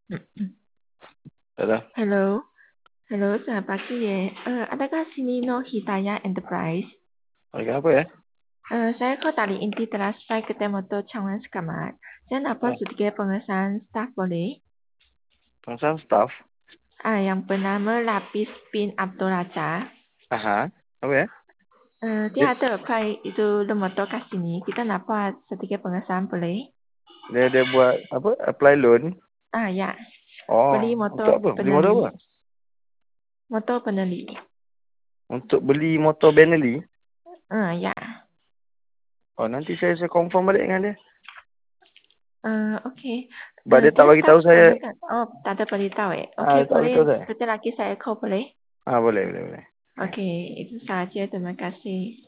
Halo. Hello. Hello, selamat pagi ya. Adakah sini No Hidayah Enterprise? Harga apa ya? Saya kau dari inti teras saya ketemu tu Changwan Sekamat. Saya dapat Oh, sedikit pengesahan staf boleh? pengesahan staff. Yang bernama Lapis bin Abdul Raja. Aha. Apa ya? Dia Dia, ada apply itu motor kat sini. Kita dapat sedikit pengesahan boleh? dia buat apa? Apply loan. Ya. Oh, Beli untuk motor apa? Beli motor peneli. apa? Motor peneli. Untuk beli motor Benelli. Ya. Oh, nanti saya confirm balik dengan dia. Okey. Sebab dia tak Dia bagi staff tahu kat saya. mana kan? Oh, tak ada beritahu eh. Okey, Dia tak bagi boleh. tahu saya. Sebentar lagi saya call boleh? Boleh. Okey, itu saja. Terima kasih.